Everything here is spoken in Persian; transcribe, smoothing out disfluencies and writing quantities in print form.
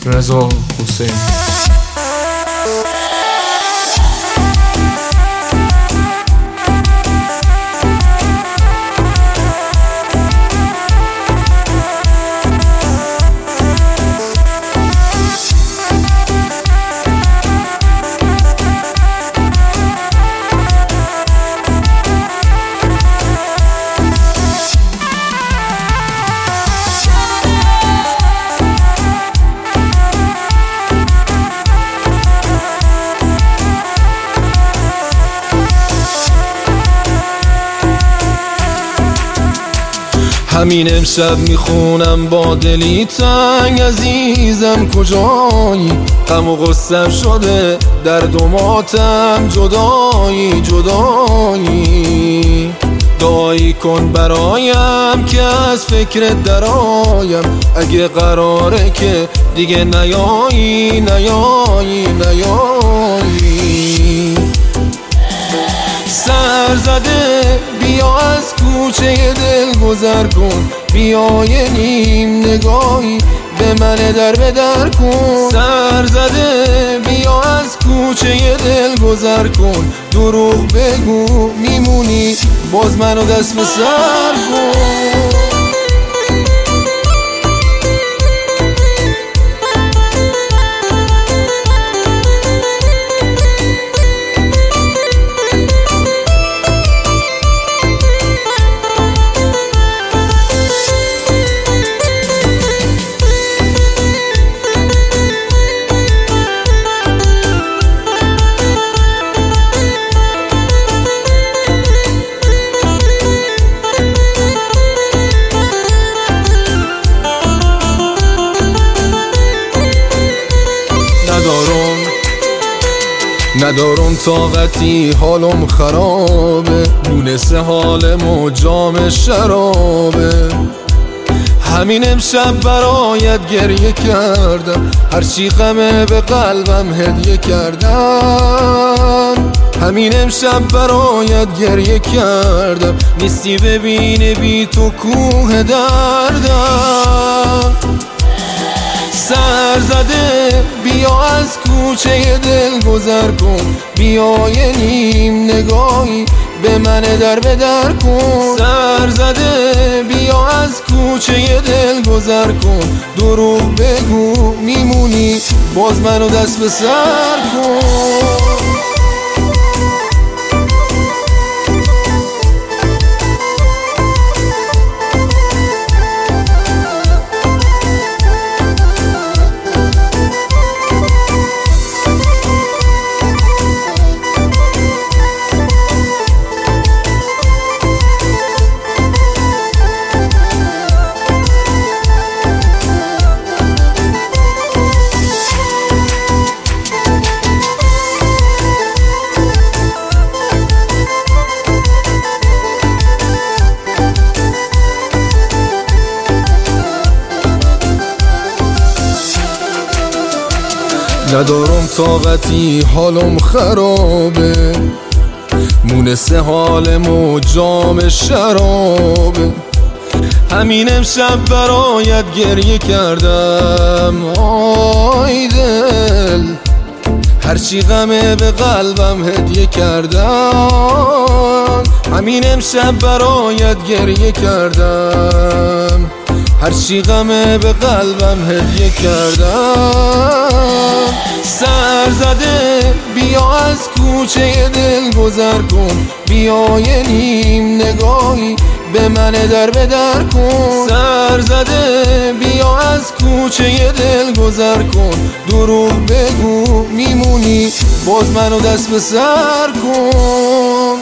رضا حسین. همین امشب میخونم با دلی تنگ عزیزم کجایی، غم و غصم شده درد و ماتم جدایی جدایی. دعایی کن برایم که از فکرت درایم، اگه قراره که دیگه نیایی نیایی نیایی. سر زده بیا از کوچه دل گذر کن، بیا یه نیم نگاهی به من در به در کن. سر زده بیا از کوچه دل گذر کن، دروغ بگو میمونی باز منو دست به سر کن. ندارم طاقتی حالم خرابه، دونسته حالمو جام شرابه. همین امشب برایت گریه کردم، هرچی غمه به قلبم هدیه کردم. همین امشب برایت گریه کردم، نیستی ببینه بی تو کوه دردم. سر زده بیا از کوچه دل گذر کن، بیا یه نیم نگاهی به من در به در کن. سر زده بیا از کوچه دل گذر کن، دروغ بگو میمونی باز منو دست به سر کن. ندارم طاقتی حالم خرابه، مونسه حالمو جام شرابه. همین امشب برایت گریه کردم آی دل، هرچی غمه به قلبم هدیه کردم. همین امشب برایت گریه کردم، هرچی غمه به قلبم هدیه کردم. سر زده بیا از کوچه دل گذر کن، بیا یه نیم نگاهی به من در به در کن. سر زده بیا از کوچه دل گذر کن، دروغ بگو میمونی باز منو دست به سر کن.